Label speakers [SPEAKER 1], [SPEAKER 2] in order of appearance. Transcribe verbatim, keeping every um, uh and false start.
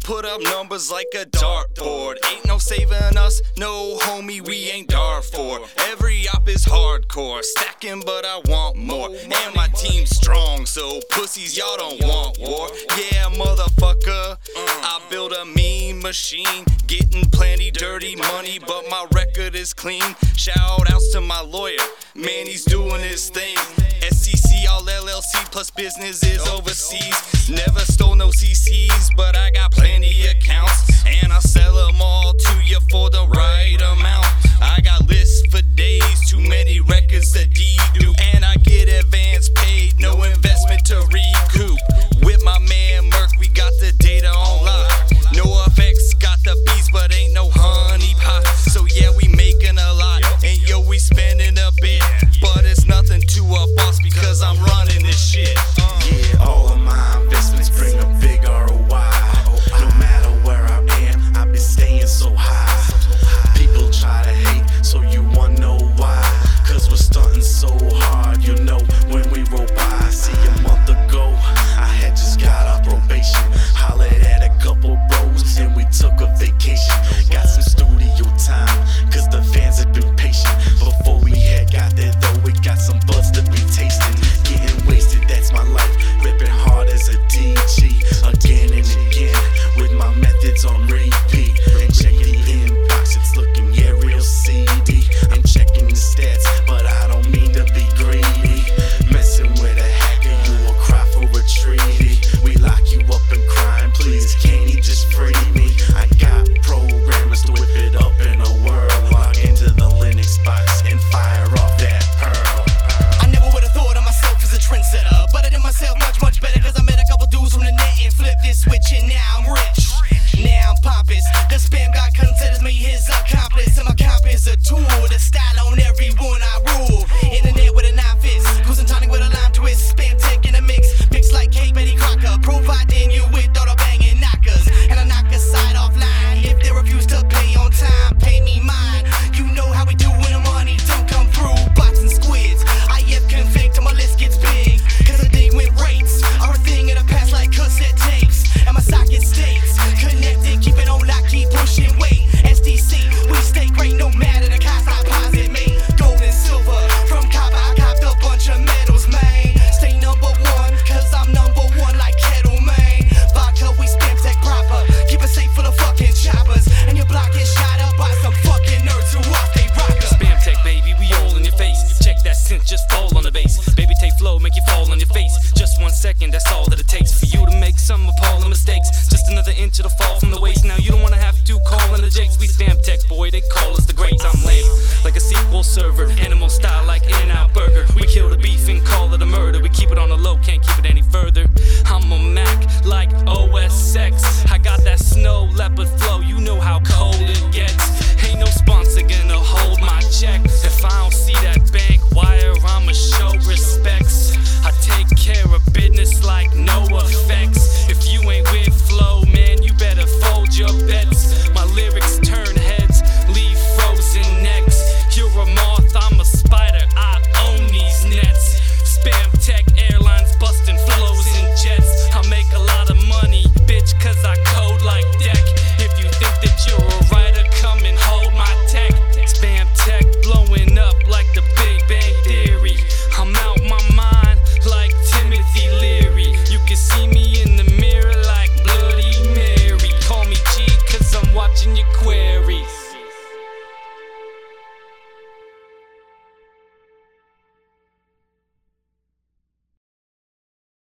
[SPEAKER 1] put up numbers like a dartboard. Ain't no saving us, no homie, we ain't Darfur. Every op is hardcore, stacking but I want more. And my team's strong, so pussies y'all don't want war. Yeah, motherfucker, I build a mean machine, getting plenty dirty money, but my record is clean. Shout outs to my lawyer, man, he's doing his thing. S C C, all L L C, plus business is overseas. Never stole no C Cs, but I got plenty accounts, and I sell them all to you for the right amount. I got lists for days, too many records to dedo, and I get advance paid, no investment to recoup. With my man Merc, we got the data on lock. No effects, got the beats, but ain't no honey pot. So yeah, we making a lot, and yo, we spending a bit, but it's nothing to a boss because I'm running this shit. Uh.
[SPEAKER 2] Yeah, all of my investments bring a big R O I. No matter where I am, I've been staying so high. People try to hate, so you wanna know why? Cause we're stunting so hard, you know, when we roll by. See, a month ago, I had just got off probation. Hollered at a couple bros, and we took a vacation. Got some studio time, cause the fans had been patient. Before we had got there though, we got some buds to be tasting. Getting wasted, that's my life. Ripping hard as a D G, again and again, with my methods on repeat. And checking the inbox, it's looking, yeah, real seedy. I'm checking the stats, but I don't mean to be greedy. Messing with a hacker, you will cry for a treaty. We lock you up and crying, please, can't he just free me? I got programmers to whip it up in a whirl. Log into the Linux box and fire off that pearl.
[SPEAKER 3] I never would've thought of myself as a trendsetter, but I did myself much, much better, cause I met a couple dudes from the net and flipped this switch, and now I'm rich. Now I'm pompous. The spam god considers me his accomplice, and my comp is a tool. The style on everyone I rule. Internet with a nine fist, cruising tonic with a lime twist. Spam tech in a mix, mix like Kate Betty Crocker, providing you with all the banging knockers. And I knock a side offline if they refuse to pay on time. Pay me mine. You know how we do when the money don't come through. Bots and squids, I F config till my list gets big. Cause I dig when rates are a thing in the past like cassette tapes. And my socket states connected, keep it on lock, keep pushing weight. S D C, we stay great no matter the cost I posit me. Gold and silver, from copper I copped a bunch of metals, man. Stay number one, cause I'm number one like Kettle, man. Vodka, we spam tech proper, keep it safe for the fucking choppers. And your block is shot up by some fucking nerds who off they rocker.
[SPEAKER 4] Spam tech, baby, we all in your face. Check that synth, just fall on the bass. Baby, take flow, make you fall on your face. Just one second, that's all that it takes for you to make some appalling mistakes. Just another inch of the fall from the waist. Now you don't wanna have to call in the jakes. We spam tech, boy, they call us the greats. I'm lame, like a sequel server. Animal style like In-N-Out Burger. We kill the beef and call it a murder. We keep it on the low, can't keep it any further. I'm a Mac like O S X. I got that snow leopard flow, you know how cold it gets. Ain't no sponsor gonna hold my check. If I don't see that bank wire, I'ma show respects. I take care of business like no effects. If you ain't with flow, man, you better fold your bets. My lyrics turn heads, leave frozen necks. You're a moth, I'm a spider, I own these nets. Spam tech, airlines busting flows and jets. I make a lot of money, bitch, cause I code like deck. If you think that you're a writer, come and hold my tech. Spam tech blowing up like the Big Bang Theory. I'm out my mind like Timothy Leary. You can see me in the mirror like Bloody Mary. Call me G cause I'm watching you queer.